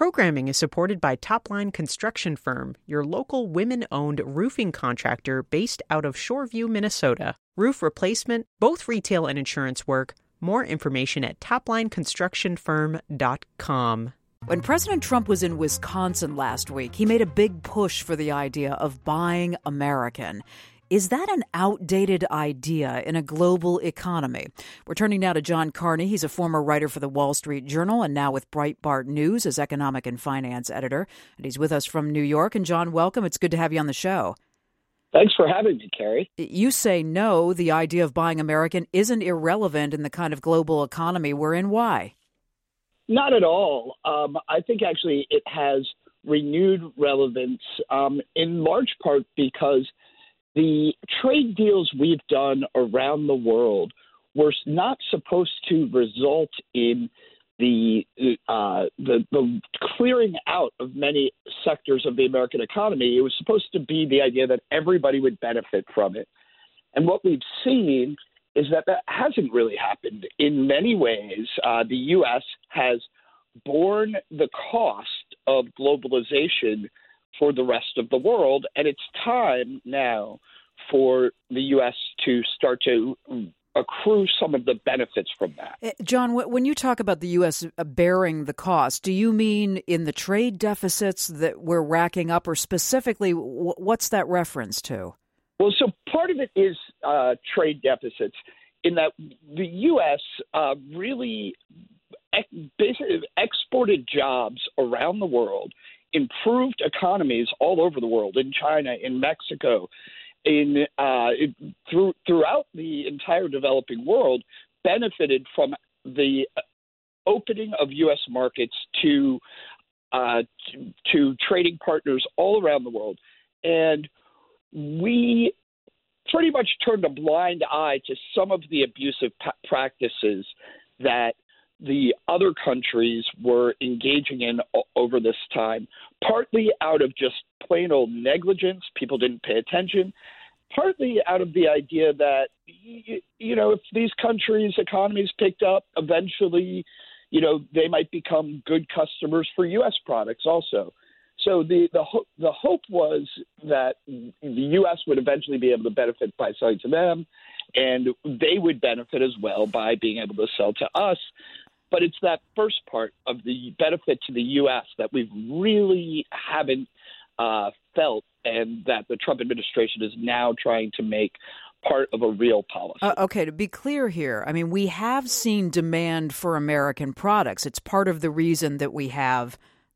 Programming is supported by Topline Construction Firm, your local women-owned roofing contractor based out of Shoreview, Minnesota. Roof replacement, both retail and insurance work. More information at toplineconstructionfirm.com. When President Trump was in Wisconsin last week, he made a big push for the idea of buying American. Is that an outdated idea in a global economy? We're turning now to John Carney. He's a former writer for the Wall Street Journal and now with Breitbart News as economic and finance editor. And he's with us from New York. And John, welcome. It's good to have you on the show. Thanks for having me, Carrie. You say no, the idea of buying American isn't irrelevant in the kind of global economy we're in. Why? Not at all. I think actually it has renewed relevance in large part because the trade deals we've done around the world were not supposed to result in the clearing out of many sectors of the American economy. It was supposed to be the idea that everybody would benefit from it. And what we've seen is that hasn't really happened. In many ways, the U.S. has borne the cost of globalization for the rest of the world, and it's time now for the U.S. to start to accrue some of the benefits from that. John, when you talk about the U.S. bearing the cost, do you mean in the trade deficits that we're racking up, or specifically, what's that reference to? Well, so part of it is trade deficits, in that the U.S. Really basically exported jobs around the world, improved economies all over the world, in China, in Mexico, throughout the entire developing world, benefited from the opening of U.S. markets to trading partners all around the world. And we pretty much turned a blind eye to some of the abusive practices that the other countries were engaging in over this time, partly out of just plain old negligence. People didn't pay attention, partly out of the idea that, if these countries' economies picked up, eventually, they might become good customers for U.S. products also. So the hope was that the U.S. would eventually be able to benefit by selling to them, and they would benefit as well by being able to sell to us. But it's that first part of the benefit to the U.S. that we really haven't felt, and that the Trump administration is now trying to make part of a real policy. Okay, to be clear here, I mean, we have seen demand for American products. It's part of the reason that we have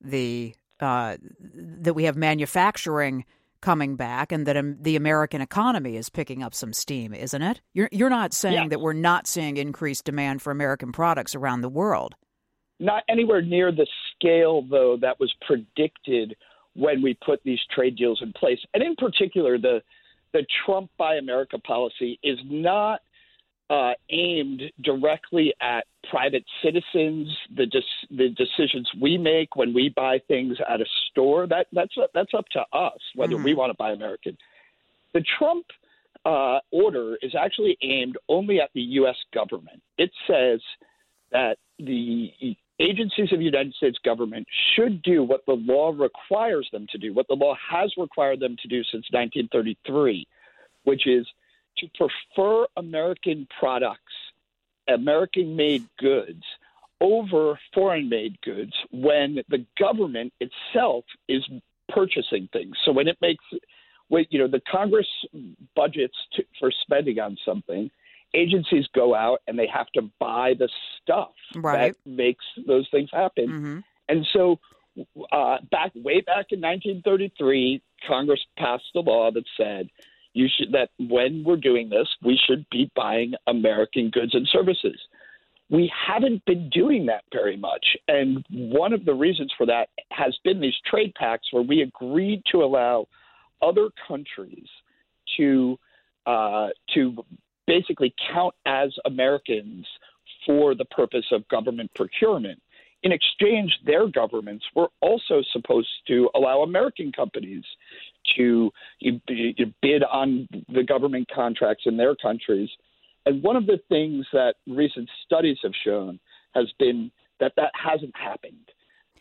manufacturing coming back, and that the American economy is picking up some steam, isn't it? You're not saying that we're not seeing increased demand for American products around the world. Not anywhere near the scale, though, that was predicted when we put these trade deals in place. And in particular, the Trump Buy America policy is not aimed directly at private citizens, the decisions we make when we buy things at a store. That's up to us, whether we want to buy American. The Trump order is actually aimed only at the U.S. government. It says that the agencies of the United States government should do what the law requires them to do, what the law has required them to do since 1933, which is to prefer American products, American-made goods, over foreign-made goods when the government itself is purchasing things. So when the Congress budgets for spending on something, agencies go out and they have to buy the stuff that makes those things happen. Mm-hmm. And so way back in 1933, Congress passed a law that said that when we're doing this, we should be buying American goods and services. We haven't been doing that very much. And one of the reasons for that has been these trade pacts where we agreed to allow other countries to basically count as Americans for the purpose of government procurement. In exchange, their governments were also supposed to allow American companies to bid on the government contracts in their countries. And one of the things that recent studies have shown has been that hasn't happened,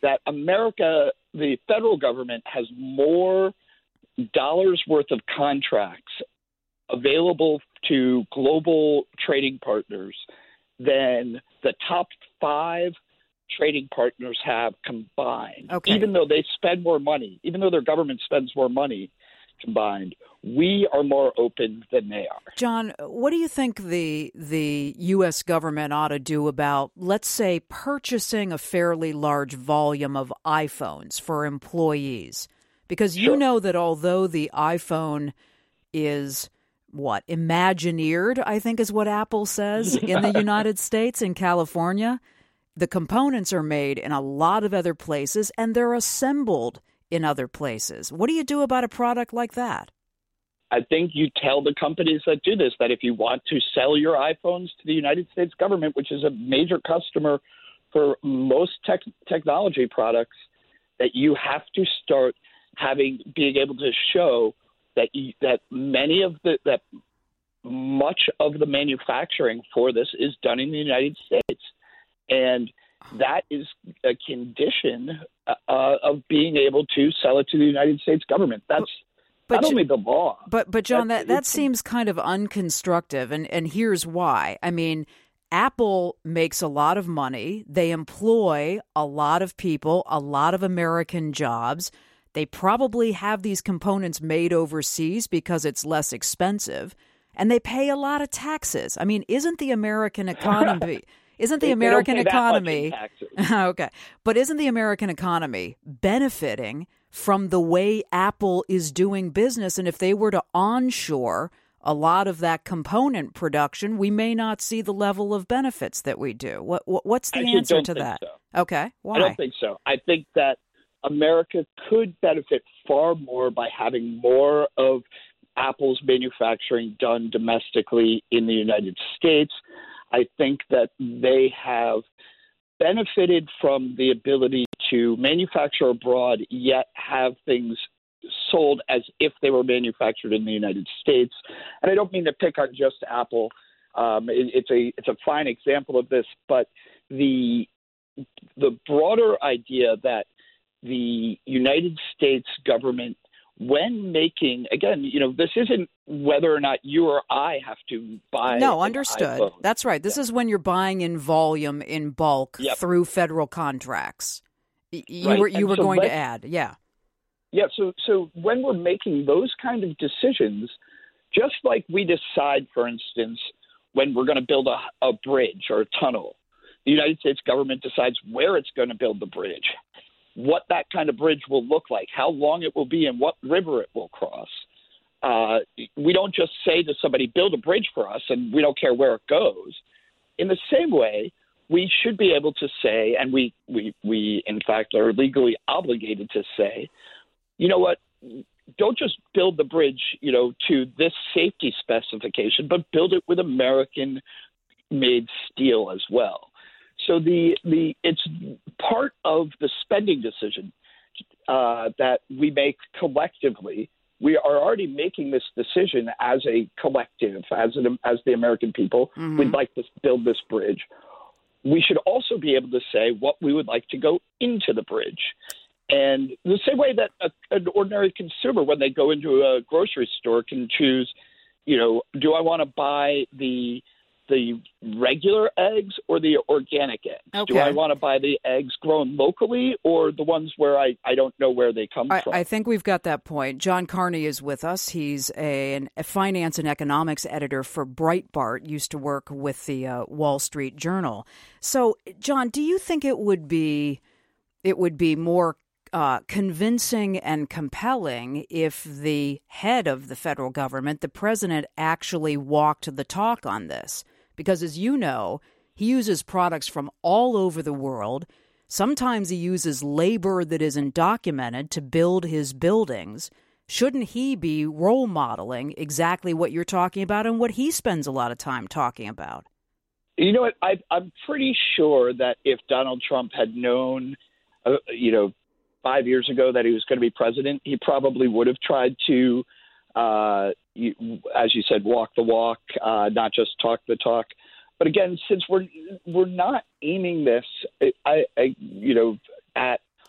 that America, the federal government, has more dollars worth of contracts available to global trading partners than the top 5 trading partners have combined. Okay. Even though they spend more money, even though their government spends more money combined, we are more open than they are. John, what do you think the U.S. government ought to do about, let's say, purchasing a fairly large volume of iPhones for employees? Because you know that although the iPhone is Imagineered, I think is what Apple says in the United States, in California. The components are made in a lot of other places, and they're assembled in other places. What do you do about a product like that? I think you tell the companies that do this that if you want to sell your iPhones to the United States government, which is a major customer for most technology products, that you have to start being able to show that much of the manufacturing for this is done in the United States. And that is a condition of being able to sell it to the United States government. That's not only the law. But John, that seems kind of unconstructive, and here's why. I mean, Apple makes a lot of money. They employ a lot of people, a lot of American jobs. They probably have these components made overseas because it's less expensive, and they pay a lot of taxes. I mean, isn't the American economy okay, but isn't the American economy benefiting from the way Apple is doing business? And if they were to onshore a lot of that component production, we may not see the level of benefits that we do. What's the answer to that? So. Okay, why? I don't think so. I think that America could benefit far more by having more of Apple's manufacturing done domestically in the United States. I think that they have benefited from the ability to manufacture abroad, yet have things sold as if they were manufactured in the United States. And I don't mean to pick on just Apple. It's a fine example of this, but the broader idea that the United States government, when making, again, this isn't whether or not you or I have to buy. No, understood. iPhone. That's right. This is when you're buying in volume, in bulk, through federal contracts. You were going to add, yeah. Yeah, so when we're making those kind of decisions, just like we decide, for instance, when we're going to build a bridge or a tunnel, the United States government decides where it's going to build the bridge, what that kind of bridge will look like, how long it will be, and what river it will cross. We don't just say to somebody, build a bridge for us, and we don't care where it goes. In the same way, we should be able to say, and we in fact are legally obligated to say, you know what, don't just build the bridge, to this safety specification, but build it with American-made steel as well. So it's part of the spending decision that we make collectively. We are already making this decision as a collective, as the American people. Mm-hmm. We'd like to build this bridge. We should also be able to say what we would like to go into the bridge. And the same way that an ordinary consumer, when they go into a grocery store, can choose, do I want to buy the regular eggs or the organic eggs? Okay. Do I want to buy the eggs grown locally or the ones where I don't know where they come from? I think we've got that point. John Carney is with us. He's a finance and economics editor for Breitbart, used to work with the Wall Street Journal. So, John, do you think it would be more convincing and compelling if the head of the federal government, the president, actually walked the talk on this? Because, as you know, he uses products from all over the world. Sometimes he uses labor that isn't documented to build his buildings. Shouldn't he be role modeling exactly what you're talking about and what he spends a lot of time talking about? You know what? I'm pretty sure that if Donald Trump had known, 5 years ago that he was going to be president, he probably would have tried to, as you said, walk the walk, not just talk the talk. But again, since we're not aiming this, at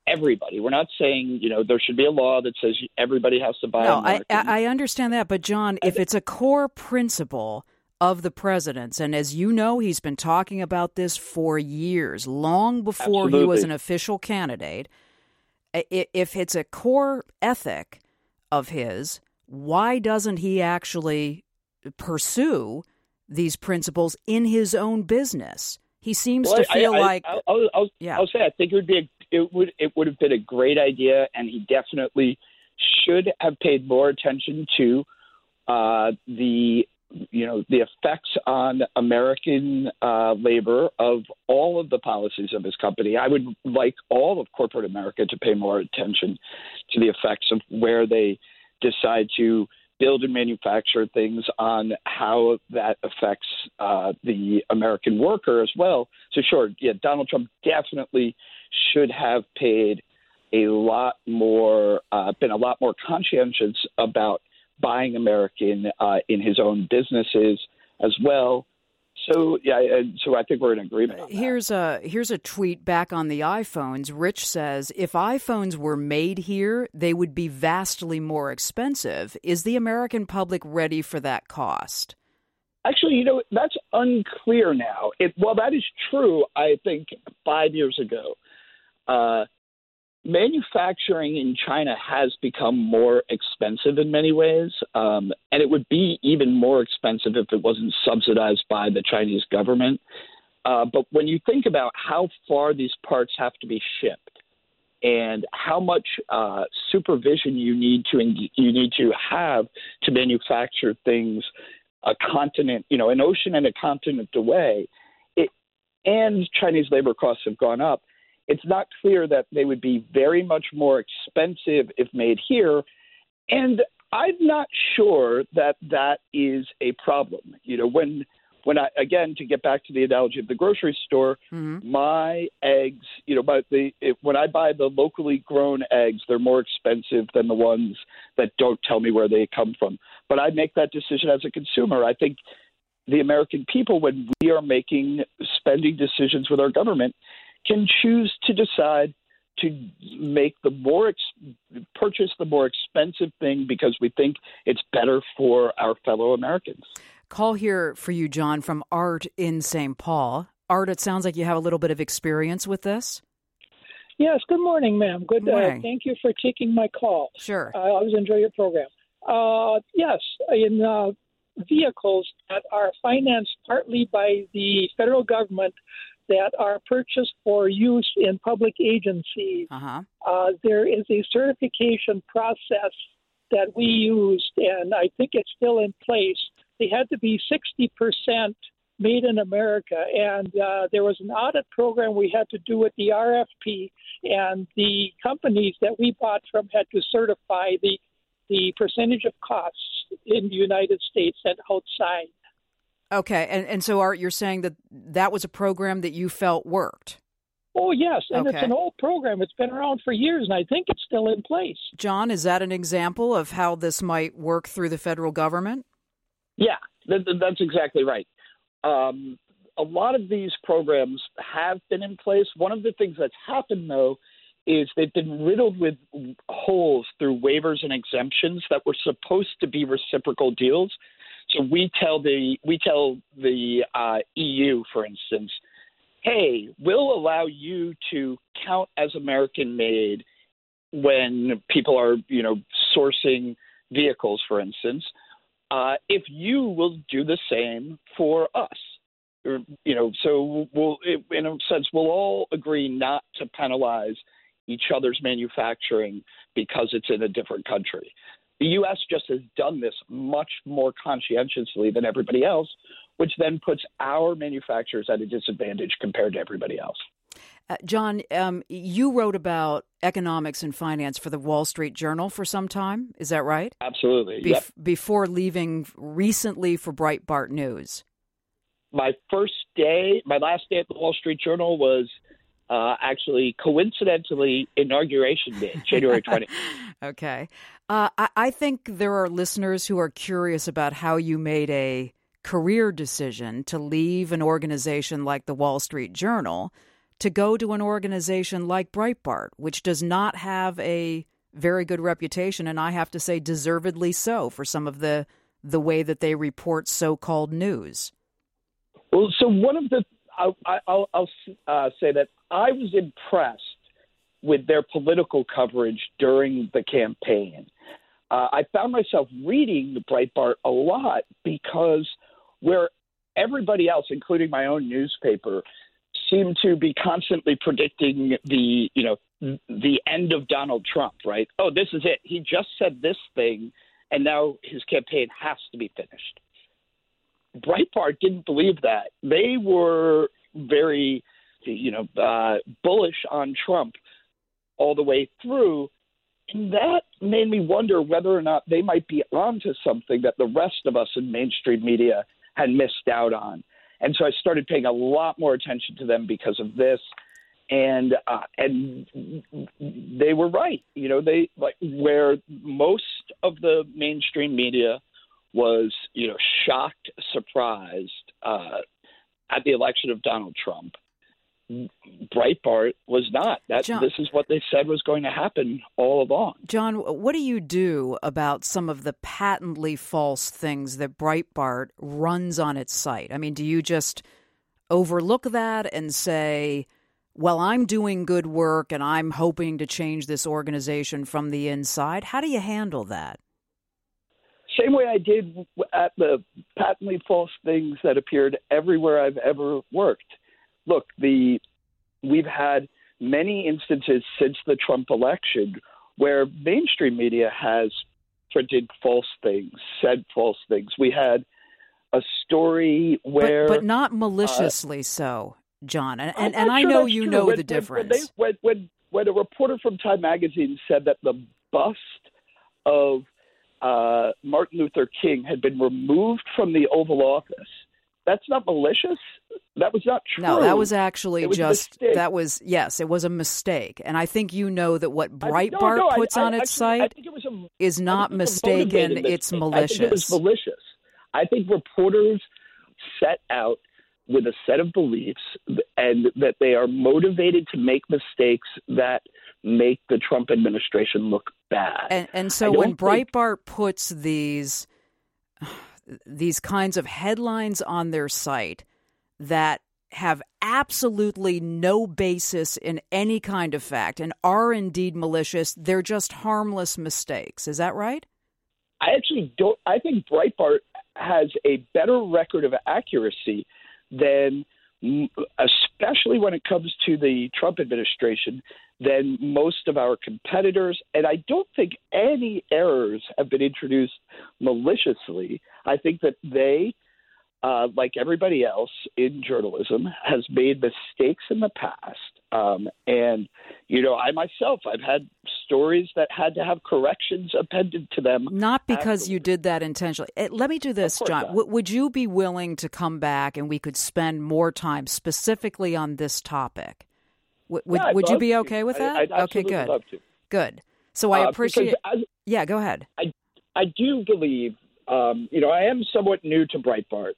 everybody. We're not saying, there should be a law that says everybody has to buy American. I understand that. But, John, if it's a core principle of the president's, and as you know, he's been talking about this for years, long before he was an official candidate. If it's a core ethic of his, why doesn't he actually pursue these principles in his own business? He seems to feel like I'll say I think it would have been a great idea, and he definitely should have paid more attention to the effects on American labor of all of the policies of his company. I would like all of corporate America to pay more attention to the effects of where they decide to build and manufacture things, on how that affects the American worker as well. So sure, Donald Trump definitely should have paid been a lot more conscientious about buying American in his own businesses as well. So I think we're in agreement on that. Here's a tweet back on the iPhones. Rich says, if iPhones were made here, they would be vastly more expensive. Is the American public ready for that cost? Actually, that's unclear now. While that is true, I think 5 years ago, manufacturing in China has become more expensive in many ways, and it would be even more expensive if it wasn't subsidized by the Chinese government. But when you think about how far these parts have to be shipped and how much supervision you need to have to manufacture things a continent, an ocean and a continent away, and Chinese labor costs have gone up, it's not clear that they would be very much more expensive if made here. And I'm not sure that is a problem. When I, again, to get back to the analogy of the grocery store, my eggs, when I buy the locally grown eggs, they're more expensive than the ones that don't tell me where they come from. But I make that decision as a consumer. I think the American people, when we are making spending decisions with our government, can choose to decide to make purchase the more expensive thing because we think it's better for our fellow Americans. Call here for you, John, from Art in St. Paul. Art, it sounds like you have a little bit of experience with this. Yes, good morning, ma'am. Good morning. Thank you for taking my call. Sure. I always enjoy your program. Yes, in vehicles that are financed partly by the federal government that are purchased for use in public agencies. There is a certification process that we used, and I think it's still in place. They had to be 60% made in America, and there was an audit program we had to do with the RFP, and the companies that we bought from had to certify the percentage of costs in the United States and outside. Okay, and so, Art, you're saying that was a program that you felt worked? Oh, yes, and Okay. It's an old program. It's been around for years, and I think it's still in place. John, is that an example of how this might work through the federal government? Yeah, that's exactly right. A lot of these programs have been in place. One of the things that's happened, though, is they've been riddled with holes through waivers and exemptions that were supposed to be reciprocal deals. So we tell the EU, for instance, hey, we'll allow you to count as American-made when people are, sourcing vehicles, for instance, if you will do the same for us. So in a sense, we'll all agree not to penalize each other's manufacturing because it's in a different country. The U.S. just has done this much more conscientiously than everybody else, which then puts our manufacturers at a disadvantage compared to everybody else. John, you wrote about economics and finance for the Wall Street Journal for some time. Is that right? Absolutely. Yep. Before leaving recently for Breitbart News. My last day at the Wall Street Journal was actually coincidentally Inauguration Day, January 20th. Okay. I think there are listeners who are curious about how you made a career decision to leave an organization like the Wall Street Journal to go to an organization like Breitbart, which does not have a very good reputation, and I have to say deservedly so, for some of the way that they report so-called news? Well, so one of the I'll say that I was impressed with their political coverage during the campaign. I found myself reading the Breitbart a lot because where everybody else, including my own newspaper, seemed to be constantly predicting the end of Donald Trump, right? Oh, this is it. He just said this thing, and now his campaign has to be finished. Breitbart didn't believe that. They were very, bullish on Trump all the way through. And that made me wonder whether or not they might be onto something that the rest of us in mainstream media had missed out on. And so I started paying a lot more attention to them because of this. And they were right. They where most of the mainstream media was, shocked, surprised at the election of Donald Trump. Breitbart was not. This is what they said was going to happen all along. John, what do you do about some of the patently false things that Breitbart runs on its site? I mean, do you just overlook that and say, well, I'm doing good work and I'm hoping to change this organization from the inside? How do you handle that? Same way I did at the patently false things that appeared everywhere I've ever worked. Look, we've had many instances since the Trump election where mainstream media has printed false things, said false things. We had a story where... But not maliciously so, John. And I know you know the difference. When a reporter from Time Magazine said that the bust of Martin Luther King had been removed from the Oval Office, that's not malicious. That was not true. No, that was actually it was a mistake. And I think you know that what Breitbart puts on its site is not mistaken, it's malicious. I think it was malicious. I think reporters set out with a set of beliefs and that they are motivated to make mistakes that make the Trump administration look bad. And so when Breitbart puts these kinds of headlines on their site that have absolutely no basis in any kind of fact and are indeed malicious, they're just harmless mistakes. Is that right? I actually don't. I think Breitbart has a better record of accuracy than, especially when it comes to the Trump administration, than most of our competitors. And I don't think any errors have been introduced maliciously. I think that they, like everybody else in journalism, has made mistakes in the past. And, I myself, I've had stories that had to have corrections appended to them. Not because you did that intentionally. Let me do this, John. Would you be willing to come back and we could spend more time specifically on this topic? Would you be okay with that? I'd absolutely love to. Good. So I appreciate. Yeah, go ahead. I do believe. I am somewhat new to Breitbart,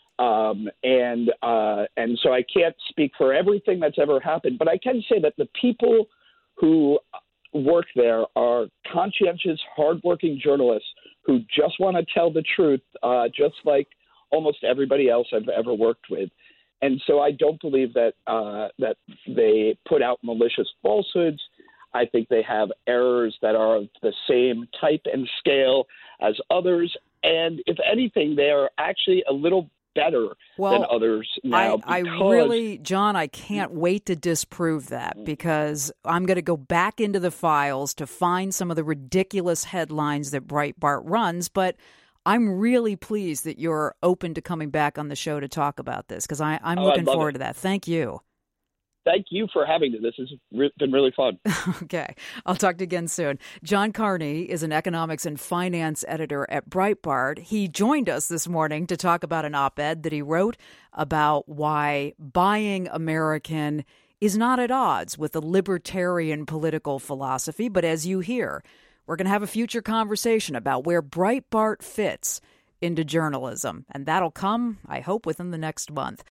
and so I can't speak for everything that's ever happened. But I can say that the people who work there are conscientious, hardworking journalists who just want to tell the truth, just like almost everybody else I've ever worked with. And so I don't believe that that they put out malicious falsehoods. I think they have errors that are of the same type and scale as others. And if anything, they are actually a little better than others now. John, I can't wait to disprove that because I'm going to go back into the files to find some of the ridiculous headlines that Breitbart runs. But I'm really pleased that you're open to coming back on the show to talk about this because I'm looking forward to that. Thank you. Thank you for having me. This has been really fun. Okay. I'll talk to you again soon. John Carney is an economics and finance editor at Breitbart. He joined us this morning to talk about an op-ed that he wrote about why buying American is not at odds with the libertarian political philosophy. But as you hear, we're going to have a future conversation about where Breitbart fits into journalism. And that'll come, I hope, within the next month.